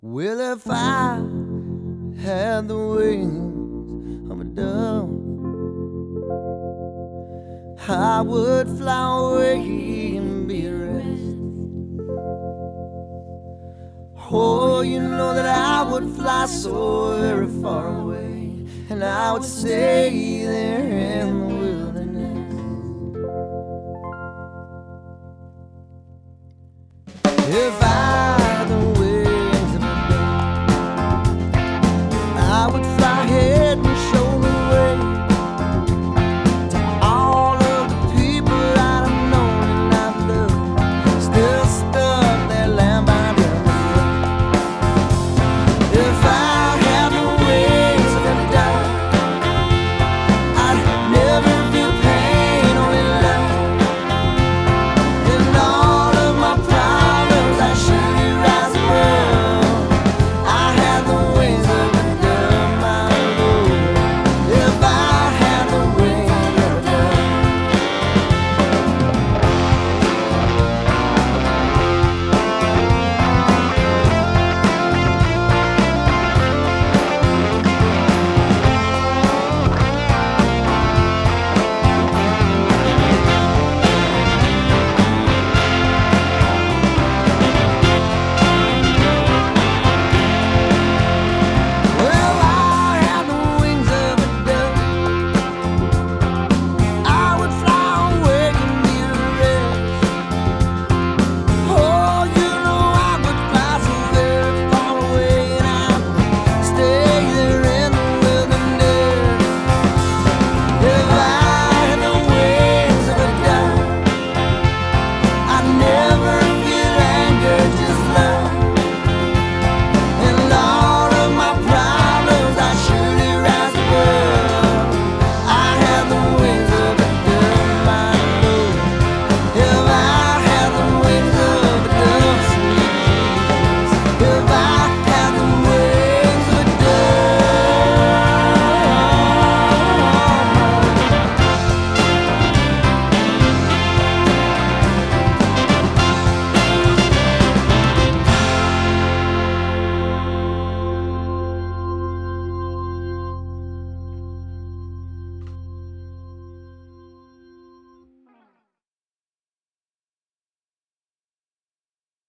Well, if I had the wings of a dove, I would fly away and be at rest. Oh, you know that I would fly so very far away, and I would stay there in the wilderness. If